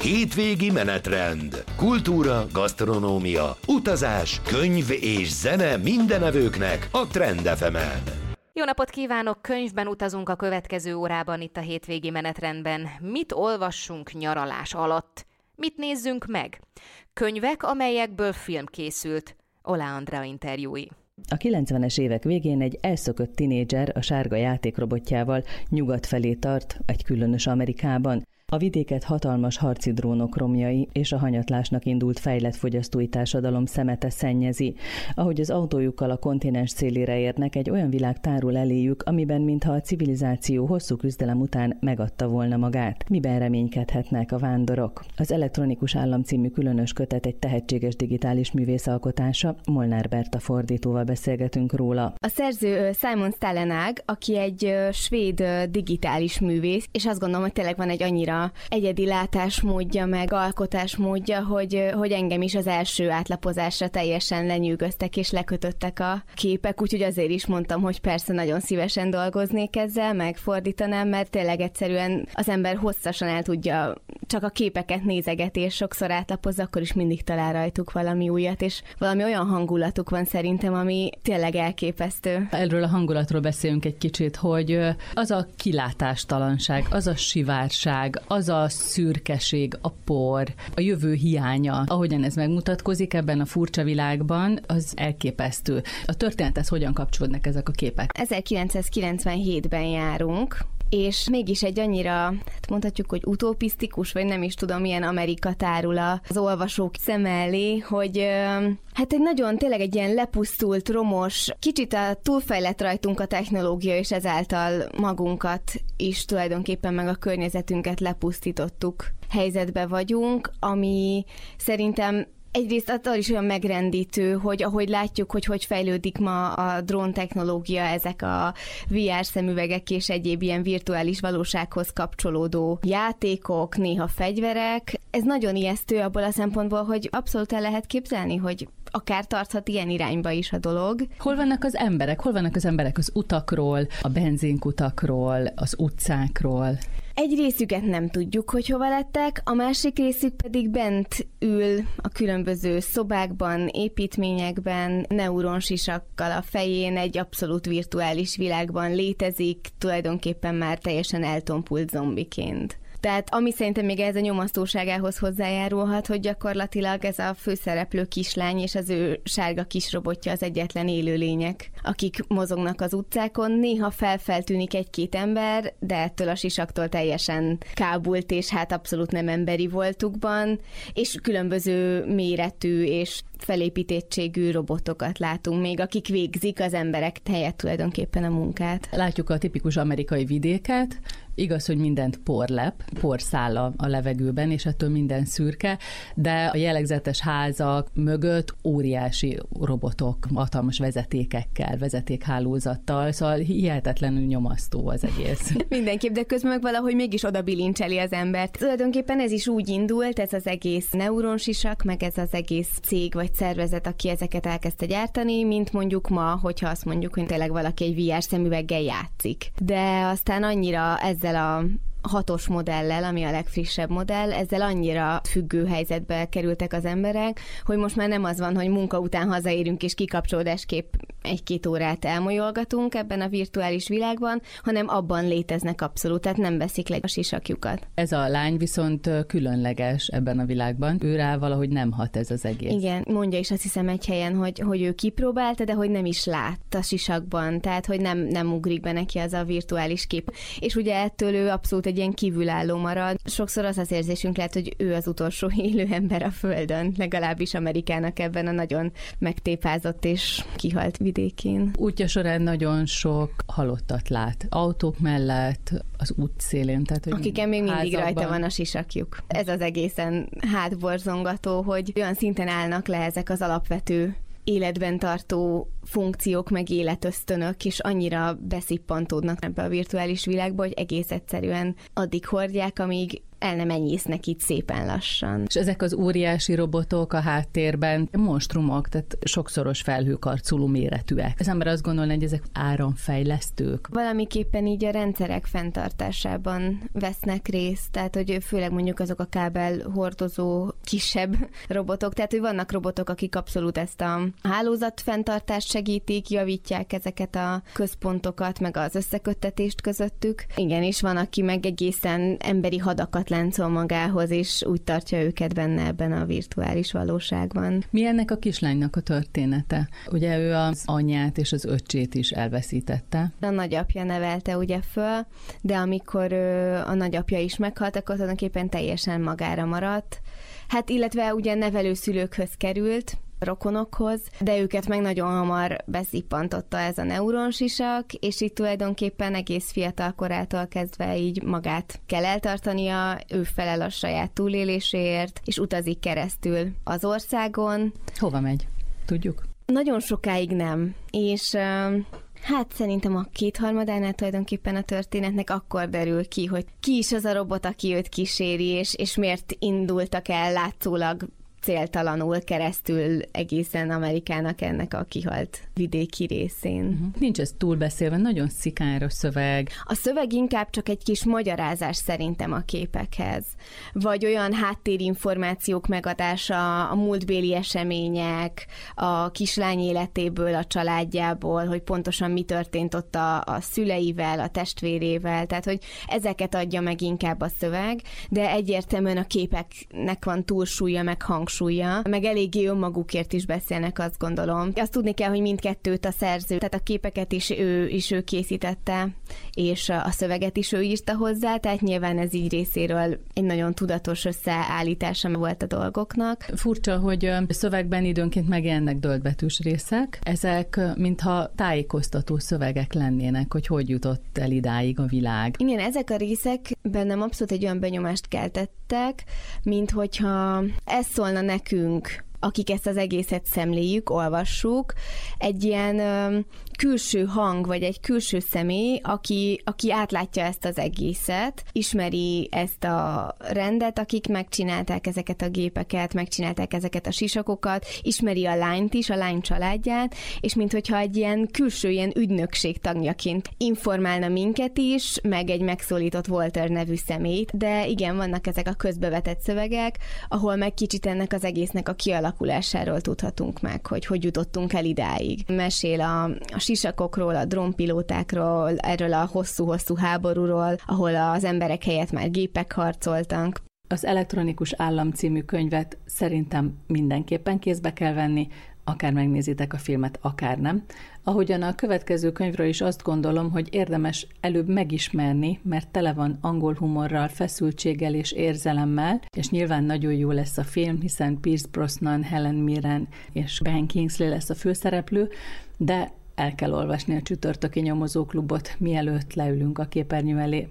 Hétvégi menetrend. Kultúra, gasztronómia, utazás, könyv és zene mindenevőknek a Trend FM-en. Jó napot kívánok! Könyvben utazunk a következő órában itt a hétvégi menetrendben. Mit olvassunk nyaralás alatt? Mit nézzünk meg? Könyvek, amelyekből film készült. Oláh Andrea interjúi. A 90-es évek végén egy elszökött tinédzser a sárga játékrobotjával nyugat felé tart, egy különös Amerikában. A vidéket hatalmas harci drónok romjai és a hanyatlásnak indult fejlett fogyasztói társadalom szemete szennyezi. Ahogy az autójukkal a kontinens szélére érnek, egy olyan világ tárul eléjük, amiben mintha a civilizáció hosszú küzdelem után megadta volna magát. Miben reménykedhetnek a vándorok? Az Elektronikus Állam című különös kötet egy tehetséges digitális művész alkotása, Molnár Berta fordítóval beszélgetünk róla. A szerző Simon Stålenhag, aki egy svéd digitális művész, és azt gondolom, hogy tényleg van egy annyira egyedi látásmódja, meg alkotásmódja, hogy engem is az első átlapozásra teljesen lenyűgöztek és lekötöttek a képek, úgyhogy azért is mondtam, hogy persze nagyon szívesen dolgoznék ezzel, meg fordítanám, mert tényleg egyszerűen az ember hosszasan el tudja, csak a képeket nézegeti, és sokszor átlapozza, akkor is mindig talál rajtuk valami újat, és valami olyan hangulatuk van szerintem, ami tényleg elképesztő. Erről a hangulatról beszélünk egy kicsit, hogy az a kilátástalanság, az a sivárság, az a szürkeség, a por, a jövő hiánya, ahogyan ez megmutatkozik ebben a furcsa világban, az elképesztő. A történethez hogyan kapcsolódnak ezek a képek? 1997-ben járunk, és mégis egy annyira, mondhatjuk, hogy utopisztikus, vagy nem is tudom, milyen Amerika tárul az olvasók szem elé, hogy egy nagyon tényleg egy ilyen lepusztult, romos, kicsit túlfejlett rajtunk a technológia, és ezáltal magunkat is tulajdonképpen meg a környezetünket lepusztítottuk helyzetbe vagyunk, ami szerintem egyrészt attól is olyan megrendítő, hogy ahogy látjuk, hogy fejlődik ma a drón technológia, ezek a VR szemüvegek és egyéb ilyen virtuális valósághoz kapcsolódó játékok, néha fegyverek. Ez nagyon ijesztő abból a szempontból, hogy abszolút el lehet képzelni, hogy akár tarthat ilyen irányba is a dolog. Hol vannak az emberek? Hol vannak az emberek az utakról, a benzinkutakról, az utcákról? Egy részüket nem tudjuk, hogy hova lettek, a másik részük pedig bent ül a különböző szobákban, építményekben, neuronsisakkal a fején, egy abszolút virtuális világban létezik, tulajdonképpen már teljesen eltompult zombiként. Tehát ami szerintem még ez a nyomasztóságához hozzájárulhat, hogy gyakorlatilag ez a főszereplő kislány és az ő sárga kisrobotja az egyetlen élőlények, akik mozognak az utcákon. Néha feltűnik egy-két ember, de ettől a sisaktól teljesen kábult, és abszolút nem emberi voltukban, és különböző méretű és felépítettségű robotokat látunk még, akik végzik az emberek helyett tulajdonképpen a munkát. Látjuk a tipikus amerikai vidéket, igaz, hogy mindent porszál a levegőben, és ettől minden szürke, de a jellegzetes házak mögött óriási robotok, hatalmas vezetékekkel, vezetékhálózattal, szóval hihetetlenül nyomasztó az egész. Mindenképp, de közben meg valahogy mégis oda bilincseli az embert. Tulajdonképpen ez is úgy indult, ez az egész neuronsisak, meg ez az egész cég vagy szervezet, aki ezeket elkezdte gyártani, mint mondjuk ma, hogyha azt mondjuk, hogy tényleg valaki egy VR szemüveggel játszik. De aztán annyira ezzel a 6-os modellel, ami a legfrissebb modell, ezzel annyira függő helyzetbe kerültek az emberek, hogy most már nem az van, hogy munka után hazaérünk és kikapcsolódásképp 1-2 órát elmolyolgatunk ebben a virtuális világban, hanem abban léteznek abszolút, tehát nem veszik le a sisakjukat. Ez a lány viszont különleges ebben a világban, ő rá valahogy nem hat ez az egész. Igen, mondja is azt hiszem egy helyen, hogy ő kipróbálta, de hogy nem is lát a sisakban, tehát hogy nem ugrik be neki az a virtuális kép. És ugye ettől ő abszolút egy ilyen kívülálló marad. Sokszor az érzésünk lehet, hogy ő az utolsó élő ember a Földön, legalábbis Amerikának ebben a nagyon megtépázott és kihalt vidékén. Útja során nagyon sok halottat lát. Autók mellett, az útszélén. Tehát, akiken még mindig rajta van a sisakjuk. Ez az egészen hátborzongató, hogy olyan szinten állnak le ezek az alapvető életben tartó funkciók, meg életösztönök, és annyira beszippantódnak ebbe a virtuális világba, hogy egész egyszerűen addig hordják, amíg el nem enyésznek itt szépen lassan. És ezek az óriási robotok a háttérben monstrumok, tehát sokszoros felhőkarcoló méretűek. Az ember azt gondolna, hogy ezek áramfejlesztők. Valamiképpen így a rendszerek fenntartásában vesznek részt, tehát hogy főleg mondjuk azok a kábel hordozó kisebb robotok, tehát hogy vannak robotok, akik abszolút ezt a hálózat fenntartást segítik, javítják ezeket a központokat, meg az összeköttetést közöttük. Igen, és van, aki meg egészen emberi hadakat láncol magához, és úgy tartja őket benne ebben a virtuális valóságban. Mi ennek a kislánynak a története? Ugye ő az anyját és az öccsét is elveszítette. A nagyapja nevelte ugye föl, de amikor a nagyapja is meghalt, akkor tulajdonképpen teljesen magára maradt. Hát illetve ugye nevelőszülőkhöz került, rokonokhoz, de őket meg nagyon hamar beszippantotta ez a neuronsisak, és itt tulajdonképpen egész fiatal korától kezdve így magát kell eltartania, ő felel a saját túléléséért, és utazik keresztül az országon. Hova megy? Tudjuk? Nagyon sokáig nem, és hát szerintem a 2/3 tulajdonképpen a történetnek akkor derül ki, hogy ki is az a robot, aki őt kíséri, és miért indultak el látszólag céltalanul keresztül egészen Amerikának ennek a kihalt vidéki részén. Nincs ez túlbeszélve, nagyon szikáros szöveg. A szöveg inkább csak egy kis magyarázás szerintem a képekhez. Vagy olyan háttérinformációk megadása, a múltbéli események, a kislány életéből, a családjából, hogy pontosan mi történt ott a szüleivel, a testvérével, tehát hogy ezeket adja meg inkább a szöveg, de egyértelműen a képeknek van túlsúlya, meg hangsúlya, meg eléggé önmagukért is beszélnek, azt gondolom. Azt tudni kell, hogy mindkettőt a szerző, tehát a képeket is ő készítette, és a szöveget is ő írta hozzá, tehát nyilván ez így részéről egy nagyon tudatos összeállítása volt a dolgoknak. Furcsa, hogy a szövegben időnként megjelennek döltbetűs részek. Ezek mintha tájékoztató szövegek lennének, hogy jutott el idáig a világ. Igen, ezek a részek bennem abszolút egy olyan benyomást keltettek, mint hogyha ez szólna nekünk, akik ezt az egészet szemléljük, olvassuk, egy ilyen külső hang, vagy egy külső személy, aki átlátja ezt az egészet, ismeri ezt a rendet, akik megcsinálták ezeket a gépeket, megcsinálták ezeket a sisakokat, ismeri a lányt is, a lány családját, és minthogyha egy ilyen külső ilyen ügynökség tagjaként informálna minket is, meg egy megszólított Walter nevű személyt, de igen, vannak ezek a közbevetett szövegek, ahol meg kicsit ennek az egésznek a kialakulásáról tudhatunk meg, hogy jutottunk el idáig. Mesél a sisakokról, a drónpilótákról, erről a hosszú-hosszú háborúról, ahol az emberek helyett már gépek harcoltak. Az Elektronikus Állam című könyvet szerintem mindenképpen kézbe kell venni, akár megnézitek a filmet, akár nem. Ahogyan a következő könyvről is azt gondolom, hogy érdemes előbb megismerni, mert tele van angol humorral, feszültséggel és érzelemmel, és nyilván nagyon jó lesz a film, hiszen Pierce Brosnan, Helen Mirren és Ben Kingsley lesz a főszereplő, de el kell olvasni a Csütörtöki Nyomozóklubot, mielőtt leülünk a képernyő elé.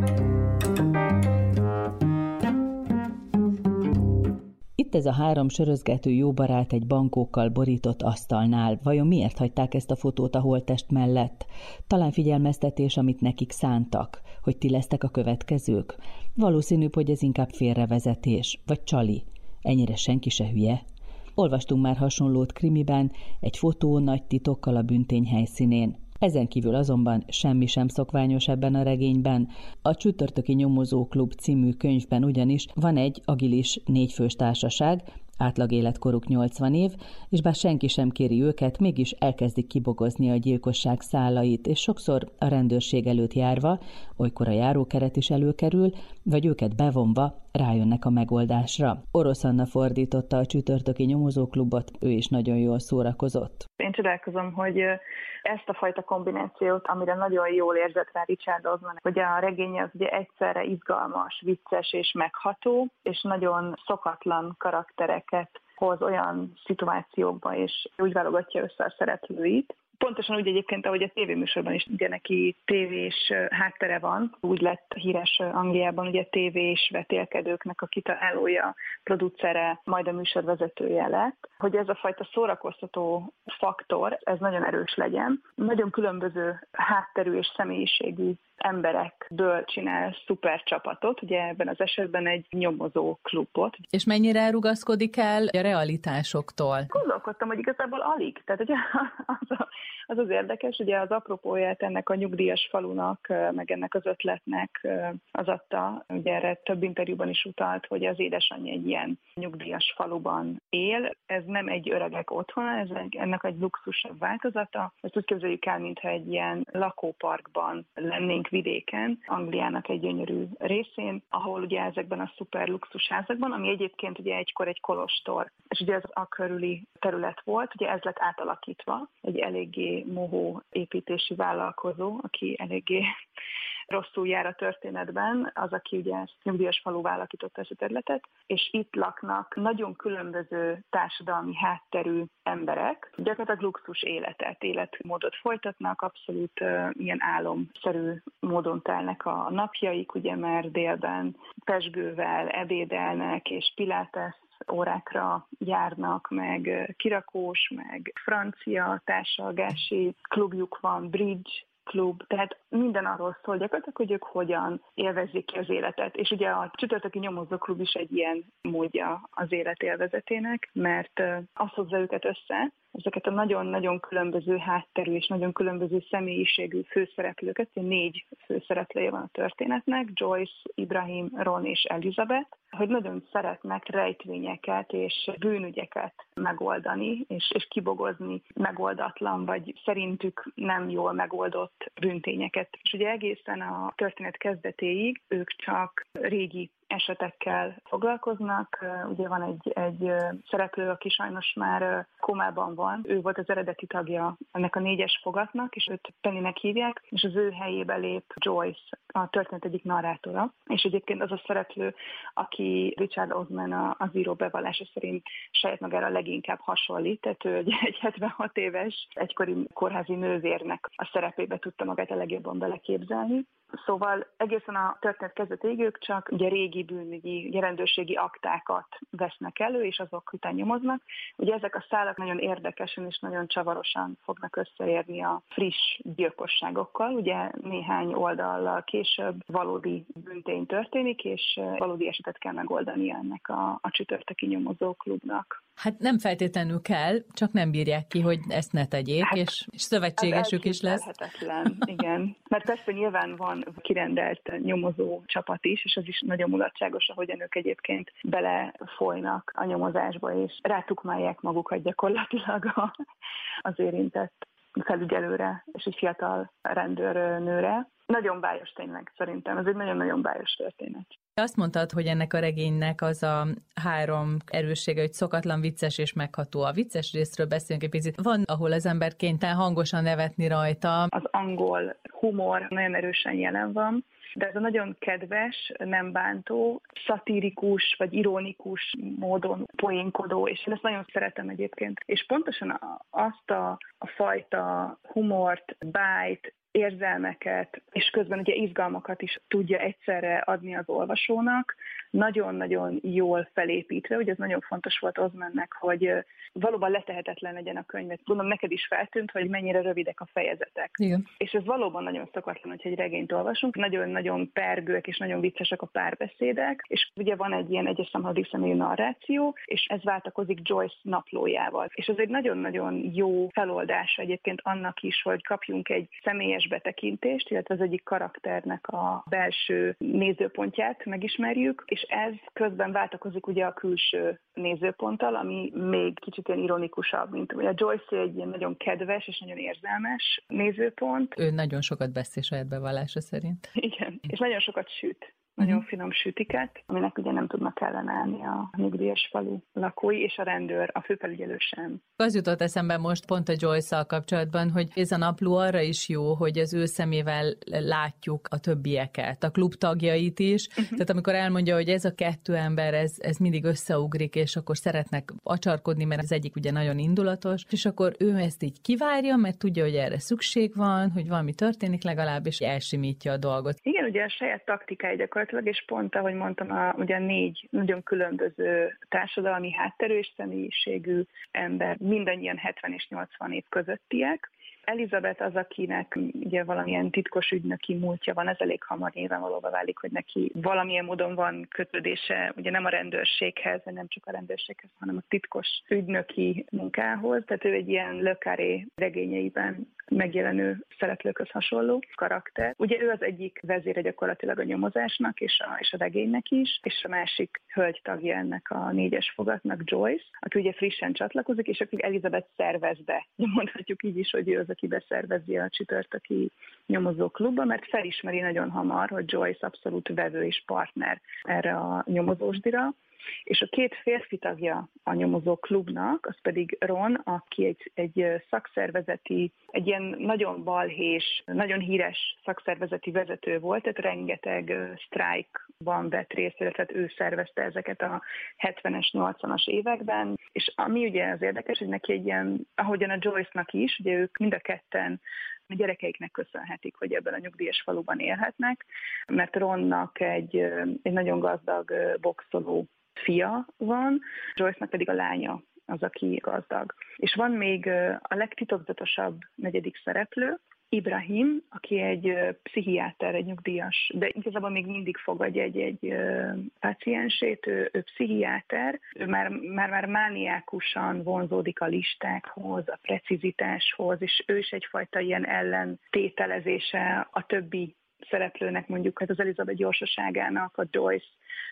Itt ez a 3 sörözgető jó barát egy bankókkal borított asztalnál. Vajon miért hagyták ezt a fotót a holttest mellett? Talán figyelmeztetés, amit nekik szántak, hogy ti lesztek a következők? Valószínűbb, hogy ez inkább félrevezetés, vagy csali. Ennyire senki se hülye. Olvastunk már hasonlót krimiben, egy fotó nagy titokkal a bűntény helyszínén. Ezen kívül azonban semmi sem szokványos ebben a regényben. A Csütörtöki Nyomozóklub című könyvben ugyanis van egy agilis 4 fős társaság, átlag életkoruk 80 év, és bár senki sem kéri őket, mégis elkezdik kibogozni a gyilkosság szálait, és sokszor a rendőrség előtt járva, olykor a járókeret is előkerül, vagy őket bevonva rájönnek a megoldásra. Orosz Anna fordította a Csütörtöki Nyomozóklubot, ő is nagyon jól szórakozott. Én csodálkozom, hogy ezt a fajta kombinációt, amire nagyon jól érzett rá Richard Osman, hogy a regény az ugye egyszerre izgalmas, vicces és megható, és nagyon szokatlan karaktereket hoz olyan szituációkba, és úgy válogatja össze a szereplőit. Pontosan úgy egyébként, ahogy a tévéműsorban is, ugye neki tévés háttere van, úgy lett híres Angliában, ugye tévés vetélkedőknek a kitalálója, producere, majd a műsorvezetője lett, hogy ez a fajta szórakoztató faktor, ez nagyon erős legyen. Nagyon különböző hátterű és személyiségű emberekből csinál szuper csapatot, ugye ebben az esetben egy nyomozó klubot. És mennyire rugaszkodik el a realitásoktól? Gondolkodtam, hogy igazából alig. Tehát ugye az érdekes, ugye az apropóját ennek a nyugdíjas falunak, meg ennek az ötletnek az adta, ugye erre több interjúban is utalt, hogy az édesanyja egy ilyen nyugdíjas faluban él. Ez nem egy öregek otthona, ennek egy luxusabb változata. Ezt úgy képzeljük el, mintha egy ilyen lakóparkban lennénk vidéken, Angliának egy gyönyörű részén, ahol ugye ezekben a szuper luxusházakban, ami egyébként ugye egykor egy kolostor, és ugye ez a körüli terület volt, ugye ez lett átalakítva, egy eléggé mohó építési vállalkozó, aki eléggé rosszul jár a történetben, az, aki ugye ezt nyugdíjas faluvá alakította ezt a területet, és itt laknak nagyon különböző társadalmi hátterű emberek, gyakorlatilag luxus életmódot folytatnak, abszolút ilyen álomszerű módon telnek a napjaik, ugye már délben pezsgővel ebédelnek, és pilates órákra járnak, meg kirakós, meg francia társalgási klubjuk van, bridge klub, tehát minden arról szól gyakorlatilag, hogy ők hogyan élvezik ki az életet. És ugye a csütörtöki nyomozóklub is egy ilyen módja az élet élvezetének, mert azt hozza őket össze, ezeket a nagyon-nagyon különböző hátterű és nagyon különböző személyiségű főszereplőket, 4 főszereplője van a történetnek, Joyce, Ibrahim, Ron és Elizabeth, hogy nagyon szeretnek rejtvényeket és bűnügyeket megoldani, és kibogozni megoldatlan, vagy szerintük nem jól megoldott bűntényeket. És ugye egészen a történet kezdetéig ők csak régi esetekkel foglalkoznak. Ugye van egy szereplő, aki sajnos már komában van. Ő volt az eredeti tagja ennek a 4-es fogatnak, és őt Pennynek hívják, és az ő helyébe lép Joyce, a történet egyik narrátora. És egyébként az a szereplő, aki Richard Osman az író bevallása szerint saját magára leginkább hasonlít, tehát ő egy 76 éves egykori kórházi nővérnek a szerepébe tudta magát a legjobban beleképzelni. Szóval egészen a történet kezdetéig ők csak ugye régi bűnügyi, rendőrségi aktákat vesznek elő, és azok után nyomoznak. Ugye ezek a szálak nagyon érdekesen és nagyon csavarosan fognak összeérni a friss gyilkosságokkal. Ugye néhány oldallal később valódi bűntény történik, és valódi esetet kell megoldani ennek a csütörtöki nyomozóklubnak. Hát nem feltétlenül kell, csak nem bírják ki, hogy ezt ne tegyék, hát, és szövetségesük is lesz. Igen. Mert persze nyilván van kirendelt nyomozó csapat is, és az is nagyon mulatságos, ahogyan ők egyébként belefolynak a nyomozásba, és rátukmálják magukat gyakorlatilag az érintett felügyelőre, és egy fiatal rendőrnőre. Nagyon bájos tényleg, szerintem. Ez egy nagyon-nagyon bájos történet. Azt mondtad, hogy ennek a regénynek az a 3 erőssége, hogy szokatlan, vicces és megható. A vicces részről beszélünk egy picit. Van, ahol az ember kénytelen hangosan nevetni rajta. Az angol humor nagyon erősen jelen van, de ez a nagyon kedves, nem bántó, szatirikus vagy ironikus módon poénkodó, és én ezt nagyon szeretem egyébként. És pontosan azt a fajta humort, bájt, érzelmeket, és közben ugye izgalmakat is tudja egyszerre adni az olvasónak, nagyon-nagyon jól felépítve, ugye ez nagyon fontos volt Osmannek, hogy valóban letehetetlen legyen a könyv. Gondolom neked is feltűnt, hogy mennyire rövidek a fejezetek. Igen. És ez valóban nagyon szokatlan, hogyha egy regényt olvasunk, nagyon-nagyon pergőek és nagyon viccesek a párbeszédek, és ugye van egy ilyen egyes számhadik személyű narráció, és ez váltakozik Joyce naplójával. És ez egy nagyon-nagyon jó feloldása egyébként annak is, hogy kapjunk egy személyes betekintést, illetve az egyik karakternek a belső nézőpontját megismerjük, és ez közben váltakozik ugye a külső nézőponttal, ami még kicsit ilyen ironikusabb, mint ugye a Joyce egy ilyen nagyon kedves és nagyon érzelmes nézőpont. Ő nagyon sokat beszél saját bevallása szerint. Igen, és nagyon sokat süt. Nagyon finom sütiket, aminek ugye nem tudnak ellenállni a nyugdíjas falu lakói, és a rendőr, a főfelügyelő sem. Az jutott eszembe most pont a Joyce-szal kapcsolatban, hogy ez a napló arra is jó, hogy az ő szemével látjuk a többieket, a klub tagjait is. Tehát amikor elmondja, hogy ez a 2 ember, ez mindig összeugrik, és akkor szeretnek acsarkodni, mert az egyik ugye nagyon indulatos, és akkor ő ezt így kivárja, mert tudja, hogy erre szükség van, hogy valami történik legalább, és elsimítja a dolgot. Igen, ugye a saját taktikája gyakorlatilag, és pont, ahogy mondtam, ugye 4 nagyon különböző társadalmi hátterű és személyiségű ember, mindannyian 70 és 80 év közöttiek, Elizabeth az, akinek ugye valamilyen titkos ügynöki múltja van, ez elég hamar nyilvánvalóvá válik, hogy neki valamilyen módon van kötődése, ugye nem a rendőrséghez, vagy nem csak a rendőrséghez, hanem a titkos ügynöki munkához, tehát ő egy ilyen Le Carré regényeiben megjelenő szereplőkhöz hasonló karakter. Ugye ő az egyik vezére gyakorlatilag a nyomozásnak és a regénynek is, és a másik hölgytagja ennek a 4-es fogatnak Joyce, aki ugye frissen csatlakozik, és aki Elizabeth szervez be. Mondhatjuk így is, hogy ő az, aki beszervezi a csütörtöki nyomozóklubba, mert felismeri nagyon hamar, hogy Joyce abszolút vevő és partner erre a nyomozósdira. És a 2 férfi tagja a nyomozó klubnak, az pedig Ron, aki egy szakszervezeti, egy ilyen nagyon balhés, nagyon híres szakszervezeti vezető volt, tehát rengeteg sztrájkban vett részt, illetve ő szervezte ezeket a 70-es, 80-as években, és ami ugye az érdekes, hogy neki egy ilyen, ahogyan a Joyce-nak is, ugye ők mind a ketten a gyerekeiknek köszönhetik, hogy ebben a nyugdíjas faluban élhetnek, mert Ronnak egy nagyon gazdag boxoló fia van, Joyce-nak pedig a lánya az, aki gazdag. És van még a legtitokzatosabb 4. szereplő, Ibrahim, aki egy pszichiáter, egy nyugdíjas, de igazából még mindig fogadja egy páciensét, ő pszichiáter, ő már mániákusan vonzódik a listákhoz, a precizitáshoz, és ő is egyfajta ilyen ellentételezése a többi szereplőnek, mondjuk hát az Elizabeth gyorsaságának, a Joyce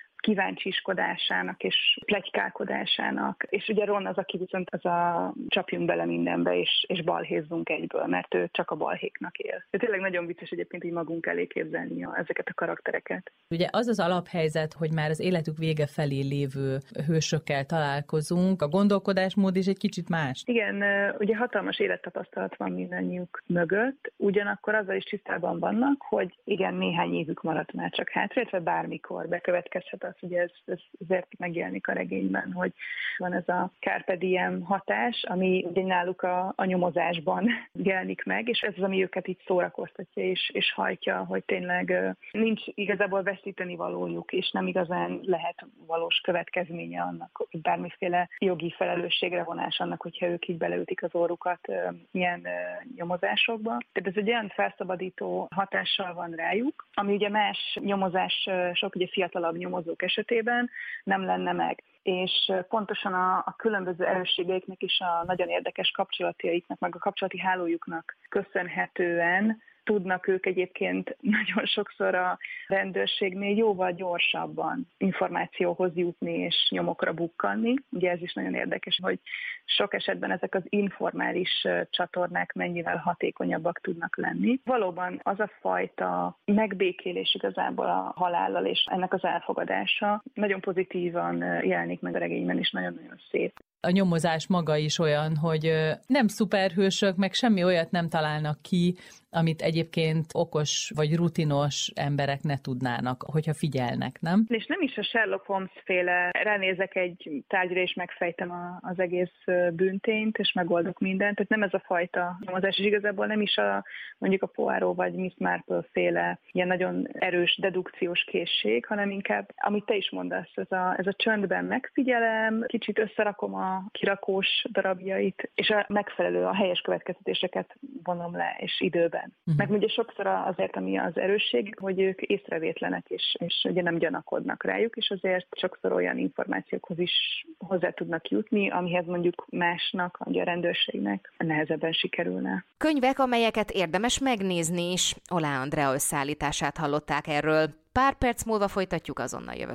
kíváncsiskodásának és pletykálkodásának. És ugye Ron az, aki viszont az a csapjunk bele mindenbe, és balhézzunk egyből, mert ő csak a balhéknak él. De tényleg nagyon vicces egyébként így magunk elé képzelni ezeket a karaktereket. Ugye az az alaphelyzet, hogy már az életük vége felé lévő hősökkel találkozunk, a gondolkodásmód is egy kicsit más. Igen, ugye hatalmas élettapasztalat van mindannyiuk mögött, ugyanakkor azzal is tisztában vannak, hogy igen, néhány évük maradt már csak hátra, illetve bármikor bekövetkezhet az, ugye ez azért megjelenik a regényben, hogy van ez a carpe diem hatás, ami ugye náluk a nyomozásban jelenik meg, és ez az, ami őket így szórakoztatja és hajtja, hogy tényleg nincs igazából veszíteni valójuk, és nem igazán lehet valós következménye annak, hogy bármiféle jogi felelősségre vonás annak, hogyha ők így beleütik az orrukat ilyen nyomozásokba. Tehát ez egy olyan felszabadító hatással van rájuk, ami ugye más nyomozások, ugye fiatalabb nyomozók esetében nem lenne meg. És pontosan a különböző erősségeiknek és a nagyon érdekes kapcsolatjaiknak, meg a kapcsolati hálójuknak köszönhetően tudnak ők egyébként nagyon sokszor a rendőrségnél jóval gyorsabban információhoz jutni és nyomokra bukkanni. Ugye ez is nagyon érdekes, hogy sok esetben ezek az informális csatornák mennyivel hatékonyabbak tudnak lenni. Valóban az a fajta megbékélés igazából a halállal és ennek az elfogadása nagyon pozitívan jelenik meg a regényben, és nagyon-nagyon szép. A nyomozás maga is olyan, hogy nem szuperhősök, meg semmi olyat nem találnak ki, amit egyébként okos vagy rutinos emberek ne tudnának, hogyha figyelnek, nem? És nem is a Sherlock Holmes-féle ránézek egy tárgyra és megfejtem az egész bűntényt, és megoldok mindent. Tehát nem ez a fajta nyomozás, és igazából nem is mondjuk a Poirot vagy Miss Marple-féle ilyen nagyon erős dedukciós készség, hanem inkább, amit te is mondasz, ez a csöndben megfigyelem, kicsit összerakom a kirakós darabjait, és a megfelelő, a helyes következtetéseket vonom le, és időben. Meg ugye sokszor azért, ami az erősség, hogy ők észrevétlenek, és ugye nem gyanakodnak rájuk, és azért sokszor olyan információkhoz is hozzá tudnak jutni, amihez mondjuk másnak, ugye a rendőrségnek nehezebben sikerülne. Könyvek, amelyeket érdemes megnézni is. Olá Andrea összeállítását hallották erről. Pár perc múlva folytatjuk, azonnal jövök.